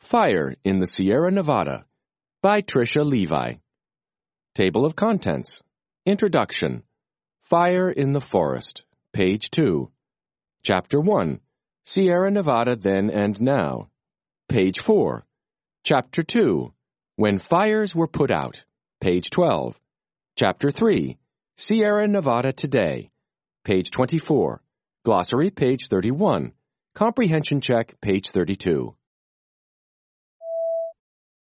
Fire in the Sierra Nevada by Tricia Levi. Table of Contents. Introduction. Fire in the Forest, page 2. Chapter 1. Sierra Nevada Then and Now, page 4. Chapter 2. When Fires Were Put Out, page 12. Chapter 3. Sierra Nevada Today, page 24. Glossary, page 31. Comprehension check, page 32.